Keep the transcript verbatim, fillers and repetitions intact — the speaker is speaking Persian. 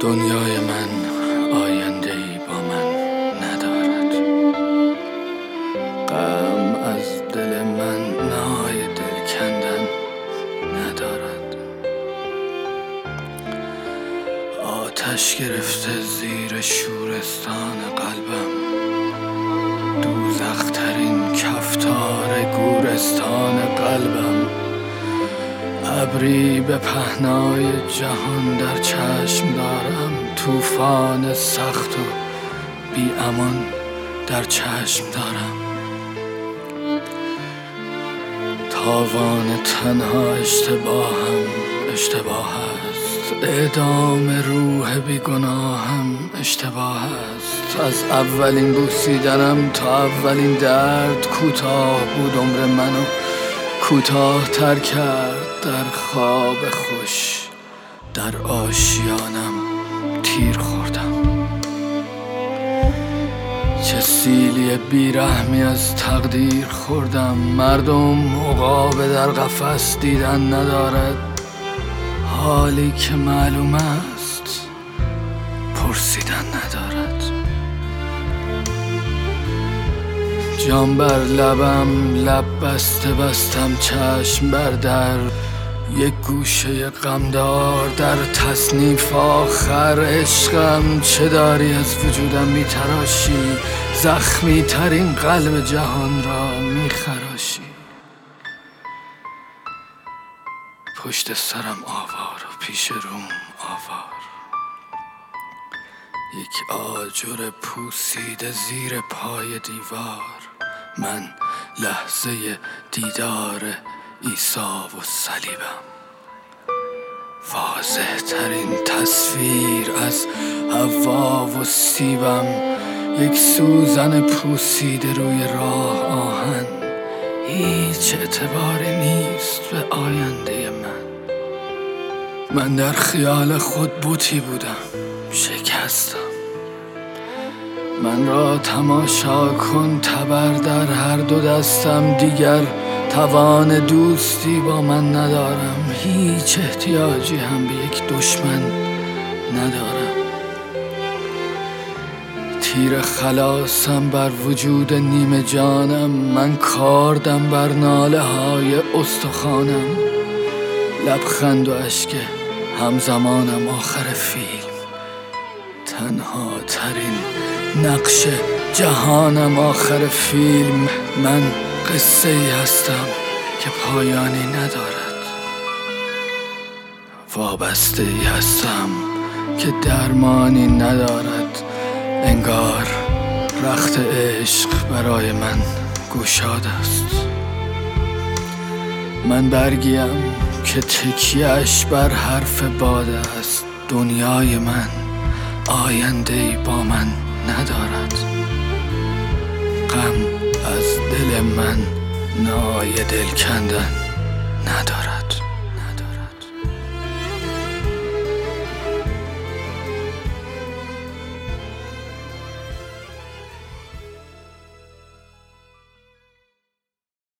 دنیای من آینده‌ای با من ندارد. غم از دل من نای دل کندن ندارد. آتش گرفته زیر شورستان قلبم، دوزخ‌ترین کفتار گورستان قلبم. ابری به پهنای جهان در چشم دارم، طوفان سخت و بی امان در چشم دارم. تاوان تنها اشتباهم اشتباه است، اعدام روح بی گناهم اشتباه است. از اولین بوسیدنم تا اولین درد کوتاه بود عمر منو، کوتاه تر کرد در خواب خوش. در آشیانم تیر خوردم. چه سیلی بیرحمی از تقدیر خوردم. مردم عقاب در قفس دیدن ندارد، حالی که معلوم است پرسیدن ندارد. جام بر لبم لب بسته بستم چشم بر در، یک گوشه غمدار در تصنیف آخر. عشقم چه داری از وجودم میتراشی، زخمی ترین قلب جهان را میخراشی. پشت سرم آوار و پیش روم آوار، یک آجر پوسیده زیر پای دیوار. من لحظه دیدار عیسی و صلیبم، واضح ترین تصویر از حوا و سیبم. یک سوزن پوسیده روی راه آهن، هیچ اعتباری نیست به آینده من. من در خیال خود بوتی بودم، شکستم. من را تماشا کن تبر در هر دو دستم، دیگر توان دوستی با من ندارم. هیچ احتیاجی هم به یک دشمن ندارم. تیر خلاصم بر وجود نیمه جانم، من کاردم بر ناله های استخوانم. لبخند و اشک همزمانم آخر فیلم، تنها ترین نقش جهانم آخر فیلم. من قصه ای هستم که پایانی ندارد، وابسته ای هستم که درمانی ندارد. انگار رخت عشق برای من گشاد است. من برگیم که تکیه‌اش بر حرف باد است. دنیای من آینده‌ای با من ندارد. غم از دل من نای دل کندن ندارد.